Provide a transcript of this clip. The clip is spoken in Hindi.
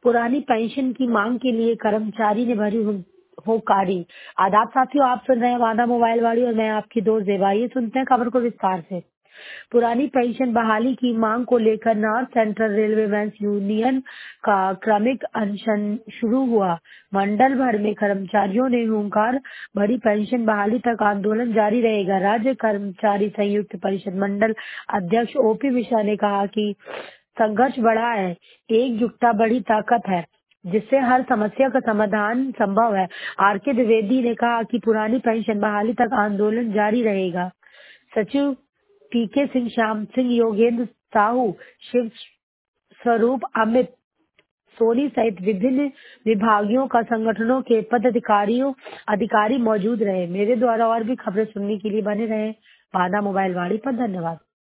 पुरानी पेंशन की मांग के लिए कर्मचारी ने भरी होकारी। आदाब साथियों, आप सुन रहे हैं वादा मोबाइल वाली और मैं आपकी दोस्त देवा। ये सुनते हैं खबर को विस्तार से। पुरानी पेंशन बहाली की मांग को लेकर North Central Railway Men's Union का क्रमिक अनशन शुरू हुआ। मंडल भर में कर्मचारियों ने हुंकार भरी पेंशन बहाली तक आंदोलन जारी रहेगा। राज्य कर्मचारी संयुक्त परिषद मंडल अध्यक्ष ओपी मिश्रा ने कहा कि संघर्ष बड़ा है, एकजुटता बड़ी ताकत है जिससे हर समस्या का समाधान संभव है। आर.के. द्विवेदी ने कहा कि पुरानी पेंशन बहाली तक आंदोलन जारी रहेगा। सचिव पी.के. सिंह, श्याम सिंह, योगेंद्र साहू, शिव स्वरूप, अमित सोनी सहित विभिन्न विभागों का संगठनों के अधिकारी मौजूद रहे। मेरे द्वारा और भी खबरें सुनने के लिए बने रहे वादा मोबाइल वाणी पर। धन्यवाद।